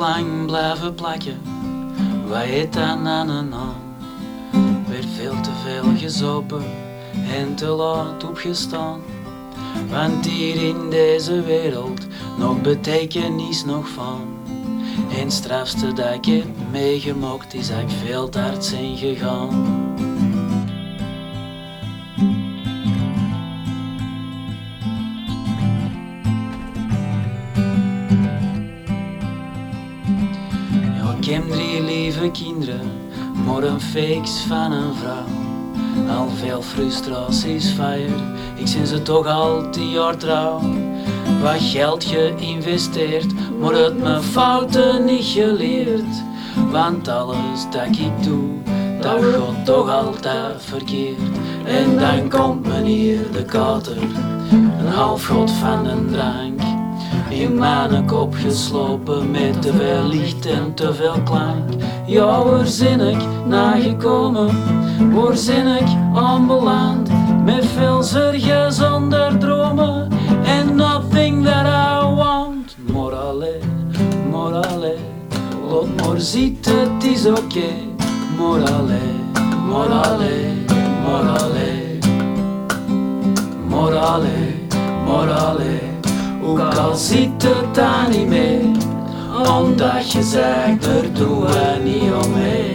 lang blijven plakken, wat heet dan aan een naam? Werd veel te veel gezopen en te laat opgestaan. Want hier in deze wereld nog betekenis nog van. En het strafste dat ik heb meegemaakt is dat ik veel te hard zijn gegaan. Ik heb 3 lieve kinderen, maar een fix van een vrouw. Al veel frustraties fire, ik zie ze toch al 10 jaar trouw. Wat geld geïnvesteerd, maar het mijn fouten niet geleerd. Want alles dat ik doe, dat gaat toch altijd verkeerd. En dan komt meneer de kater, een halfgod van een drank. In mijn kop geslopen met te veel licht en te veel klank. Ja, waar zin ik nagekomen, waar zin ik aanbeland? Met veel zorgen zonder dromen en nothing that I want. Morale, morale, laat maar zitten, het is oké. Morale, morale, morale, morale, morale. Ook al ziet het daar niet mee, omdat je zegt, er doen we niet om mee.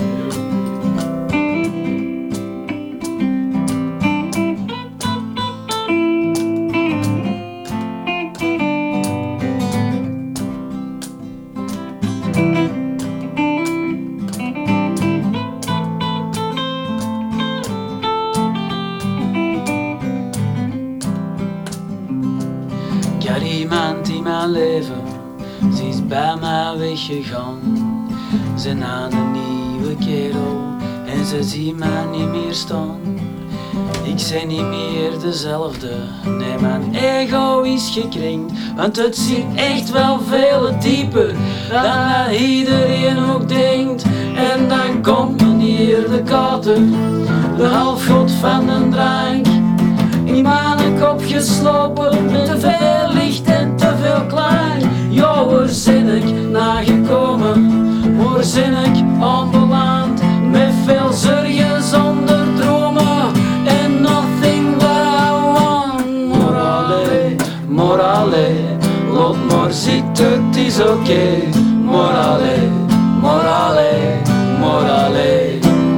Ik had iemand in mijn leven, ze is bij mij weggegaan. Ze had een nieuwe kerel en ze ziet mij niet meer staan. Ik ben niet meer dezelfde, nee, mijn ego is gekrenkt. Want het zit echt wel veel dieper dan dat iedereen ook denkt. En dan komt meneer de kater, de halfgod van een drank. In mijn kop geslopen met te veel licht en te veel klank. Ja, waar zin ik nagekomen, waar zin ik aanbeland? Met veel zorgen zonder dromen en nothing that I want. Morale, morale, laat maar zitten, het is oké. Morale, morale, morale,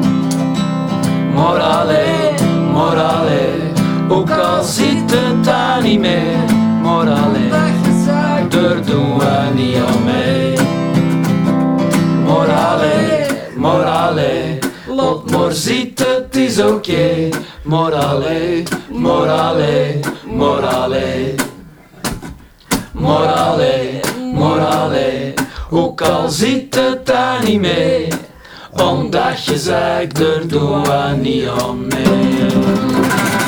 morale, morale. Ook al ziet het daar niet meer, morale, daar doen we niet aan mee. Morale, morale, laat maar zitten, het is oké. Morale, morale, morale, morale, morale. Ook al ziet het daar niet mee, omdat je zegt, daar doen we niet aan mee.